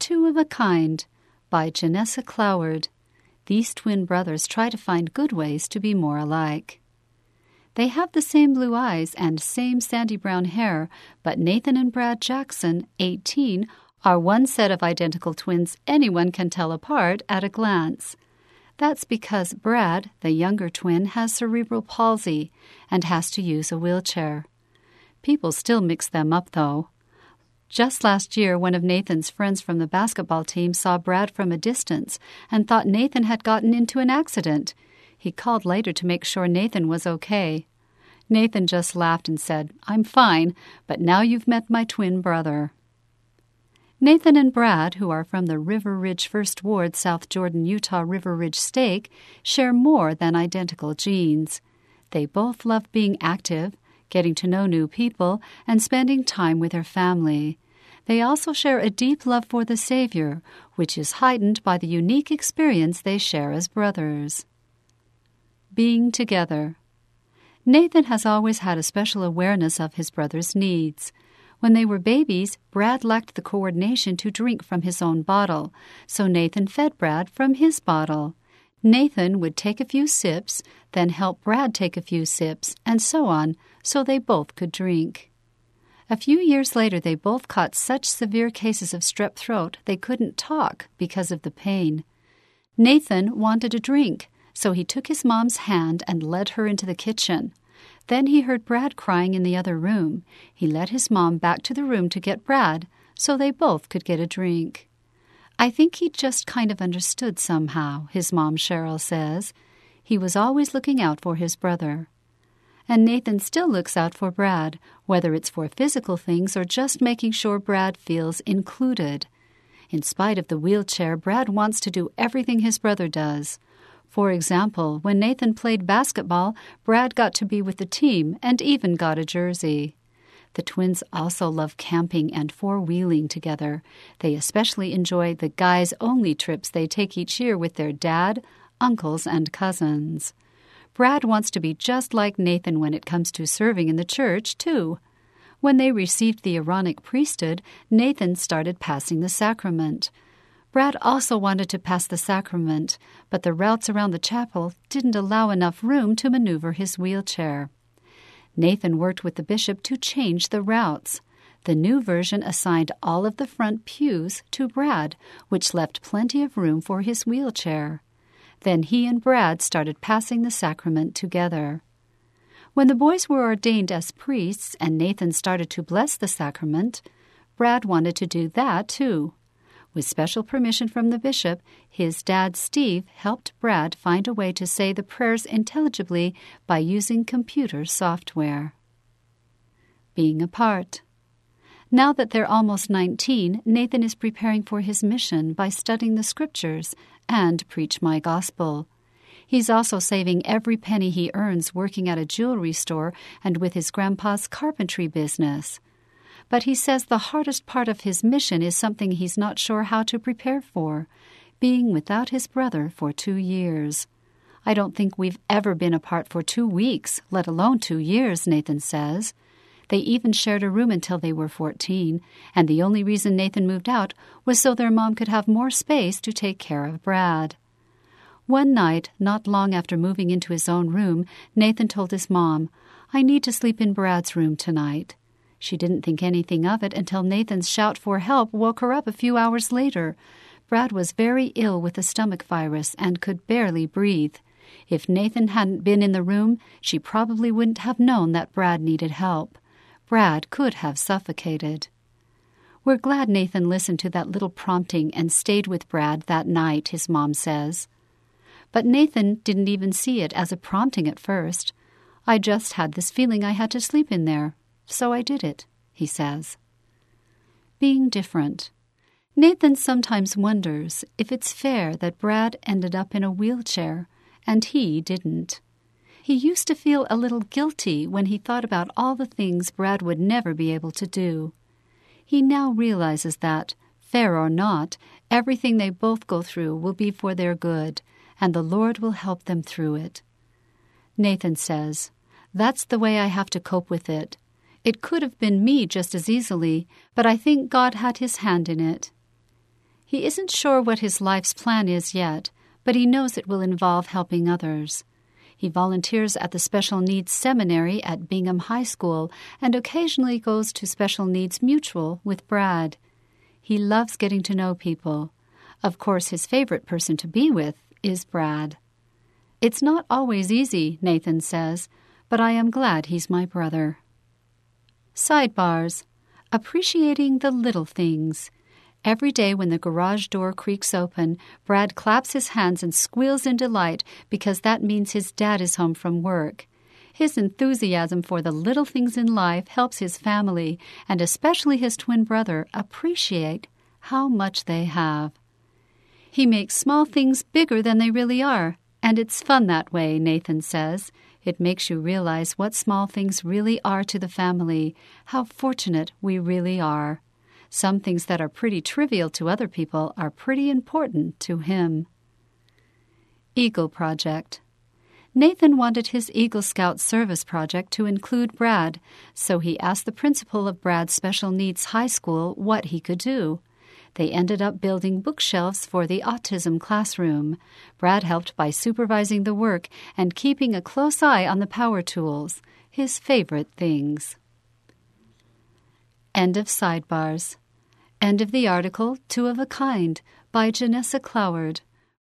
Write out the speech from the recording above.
Two of a Kind by Janessa Cloward. These twin brothers try to find good ways to be more alike. They have the same blue eyes and same sandy brown hair, but Nathan and Brad Jackson, 18, are one set of identical twins anyone can tell apart at a glance. That's because Brad, the younger twin, has cerebral palsy and has to use a wheelchair. People still mix them up, though. Just last year, one of Nathan's friends from the basketball team saw Brad from a distance and thought Nathan had gotten into an accident. He called later to make sure Nathan was okay. Nathan just laughed and said, "I'm fine, but now you've met my twin brother." Nathan and Brad, who are from the River Ridge First Ward, South Jordan, Utah River Ridge Stake, share more than identical genes. They both love being active, getting to know new people, and spending time with their family. They also share a deep love for the Savior, which is heightened by the unique experience they share as brothers. Being together. Nathan has always had a special awareness of his brother's needs. When they were babies, Brad lacked the coordination to drink from his own bottle, so Nathan fed Brad from his bottle. Nathan would take a few sips, then help Brad take a few sips, and so on, so they both could drink. A few years later, they both caught such severe cases of strep throat they couldn't talk because of the pain. Nathan wanted a drink, so he took his mom's hand and led her into the kitchen. Then he heard Brad crying in the other room. He led his mom back to the room to get Brad, so they both could get a drink. I think he just kind of understood somehow, his mom Cheryl says. He was always looking out for his brother. And Nathan still looks out for Brad, whether it's for physical things or just making sure Brad feels included. In spite of the wheelchair, Brad wants to do everything his brother does. For example, when Nathan played basketball, Brad got to be with the team and even got a jersey. The twins also love camping and four-wheeling together. They especially enjoy the guys-only trips they take each year with their dad, uncles, and cousins. Brad wants to be just like Nathan when it comes to serving in the church, too. When they received the Aaronic priesthood, Nathan started passing the sacrament. Brad also wanted to pass the sacrament, but the routes around the chapel didn't allow enough room to maneuver his wheelchair. Nathan worked with the bishop to change the routes. The new version assigned all of the front pews to Brad, which left plenty of room for his wheelchair. Then he and Brad started passing the sacrament together. When the boys were ordained as priests and Nathan started to bless the sacrament, Brad wanted to do that too. With special permission from the bishop, his dad Steve helped Brad find a way to say the prayers intelligibly by using computer software. Being apart. Now that they're almost 19, Nathan is preparing for his mission by studying the scriptures and preach my gospel. He's also saving every penny he earns working at a jewelry store and with his grandpa's carpentry business. But he says the hardest part of his mission is something he's not sure how to prepare for, being without his brother for 2 years. I don't think we've ever been apart for 2 weeks, let alone 2 years, Nathan says. They even shared a room until they were 14, and the only reason Nathan moved out was so their mom could have more space to take care of Brad. One night, not long after moving into his own room, Nathan told his mom, "I need to sleep in Brad's room tonight." She didn't think anything of it until Nathan's shout for help woke her up a few hours later. Brad was very ill with a stomach virus and could barely breathe. If Nathan hadn't been in the room, she probably wouldn't have known that Brad needed help. Brad could have suffocated. We're glad Nathan listened to that little prompting and stayed with Brad that night, his mom says. But Nathan didn't even see it as a prompting at first. "I just had this feeling I had to sleep in there. So I did it," he says. Being different. Nathan sometimes wonders if it's fair that Brad ended up in a wheelchair and he didn't. He used to feel a little guilty when he thought about all the things Brad would never be able to do. He now realizes that, fair or not, everything they both go through will be for their good, and the Lord will help them through it. Nathan says, "That's the way I have to cope with it. It could have been me just as easily, but I think God had his hand in it." He isn't sure what his life's plan is yet, but he knows it will involve helping others. He volunteers at the Special Needs Seminary at Bingham High School and occasionally goes to Special Needs Mutual with Brad. He loves getting to know people. Of course, his favorite person to be with is Brad. It's not always easy, Nathan says, but I am glad he's my brother. Sidebars. Appreciating the little things. Every day when the garage door creaks open, Brad claps his hands and squeals in delight because that means his dad is home from work. His enthusiasm for the little things in life helps his family, and especially his twin brother, appreciate how much they have. He makes small things bigger than they really are, and it's fun that way, Nathan says. It makes you realize what small things really are to the family, how fortunate we really are. Some things that are pretty trivial to other people are pretty important to him. Eagle Project. Nathan wanted his Eagle Scout service project to include Brad, so he asked the principal of Brad's Special Needs High School what he could do. They ended up building bookshelves for the autism classroom. Brad helped by supervising the work and keeping a close eye on the power tools, his favorite things. End of Sidebars. End of the article Two of a Kind by Janessa Cloward.